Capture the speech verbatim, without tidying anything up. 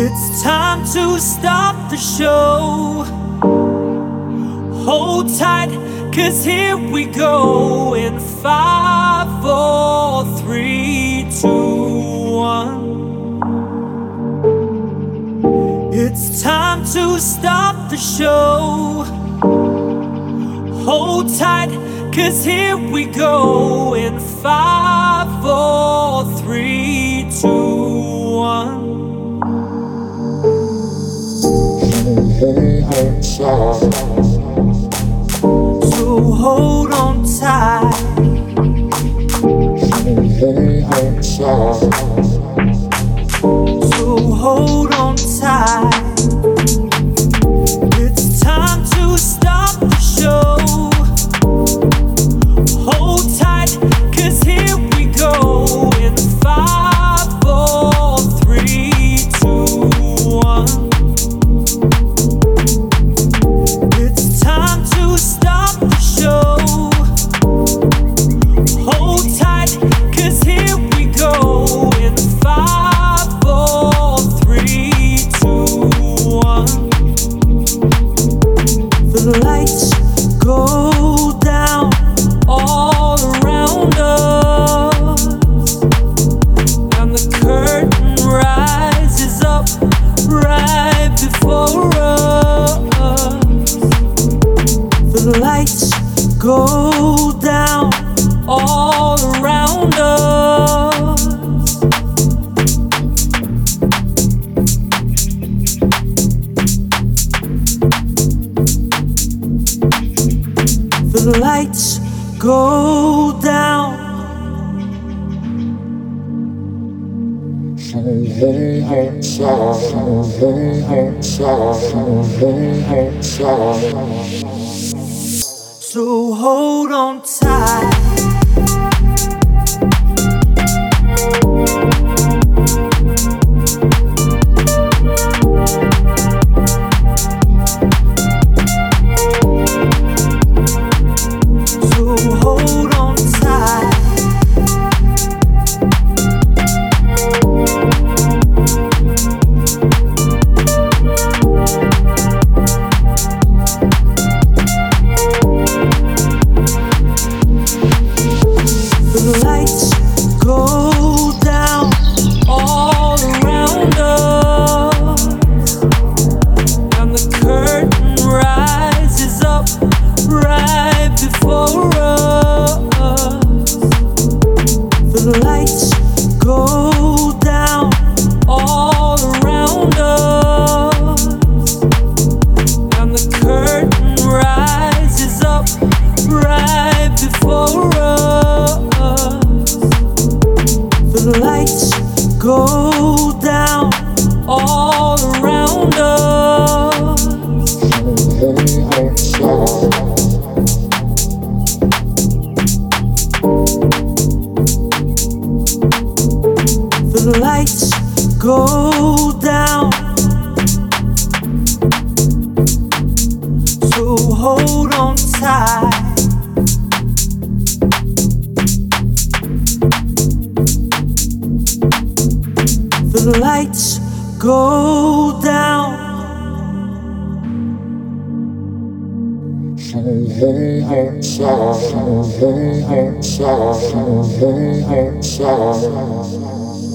It's time to stop the show. Hold tight, cause here we go in five, four, three, two, one. It's time to stop the show. Hold tight, cause here we go in five, four, three, two, one. So hold on tight. So hold on tight. It's time to stop the show. Hold tight, cause here we go in five, four, three, two, one. It's time to stop the show. Hold tight, cause here we go in five, four, three, two, one. The lights go down all around us, and the curtain rises up right before us. The lights go down all around us. The lights go down. So hold on tight. The lights go down. So hold on tight. The lights go down. So hold on tight.